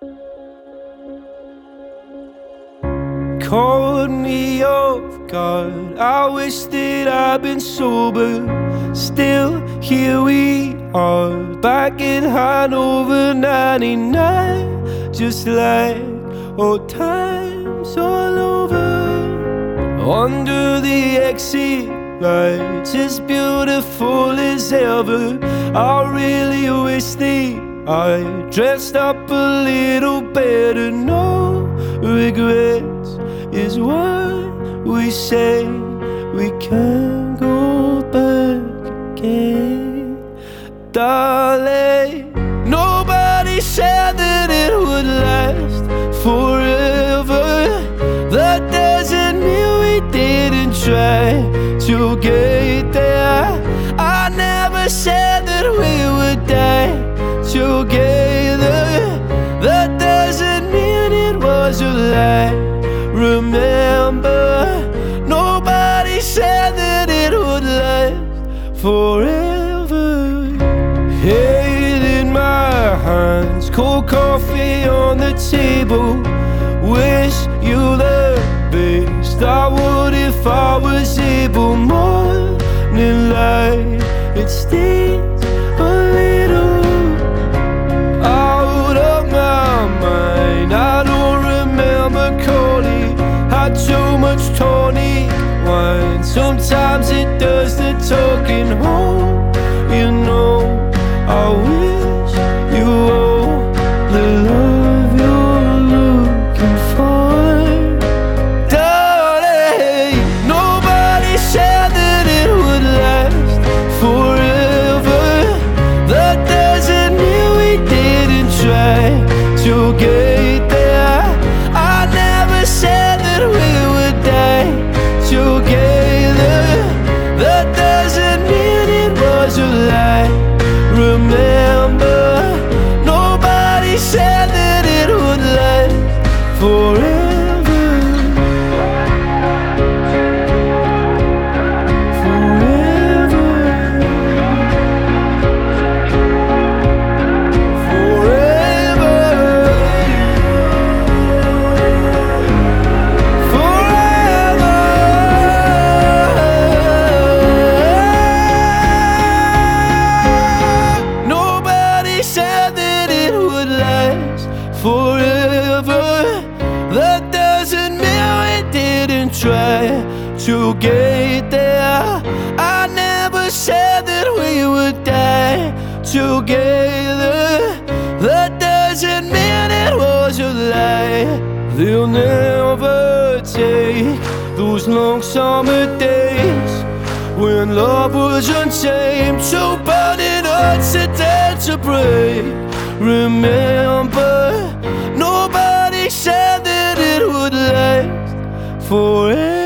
Caught me off guard. I wish that I'd been sober. Still, here we are, back at Hanover 99. Just like old times all over. Under the exit lights, as beautiful as ever. I really wish that I dressed up a little better. No regrets is what we say. We can't go back again, darling. Nobody said that it would last forever. That doesn't mean we didn't try to get there. I never said that we would die together. That doesn't mean it was a lie. Remember, nobody said that it would last forever. Head in my hands, cold coffee on the table. Wish you the best. I would if I was able. Morning light, it stings a little. Out of my mind, I don't remember calling. Had too much tonic wine. Sometimes it does the talking home. You know, I wish you all the love you're looking for. Darling, nobody said that it would last forever. That doesn't mean we didn't try to get there. I never said that we would die together. That doesn't mean it was a lie. Remember, nobody said that it would last forever. Forever, that doesn't mean we didn't try to get there. I never said that we would die together. That doesn't mean it was a lie. They'll never take those long summer days when love was untamed. Two burning hearts are dead to break. Remember, nobody said that it would last forever.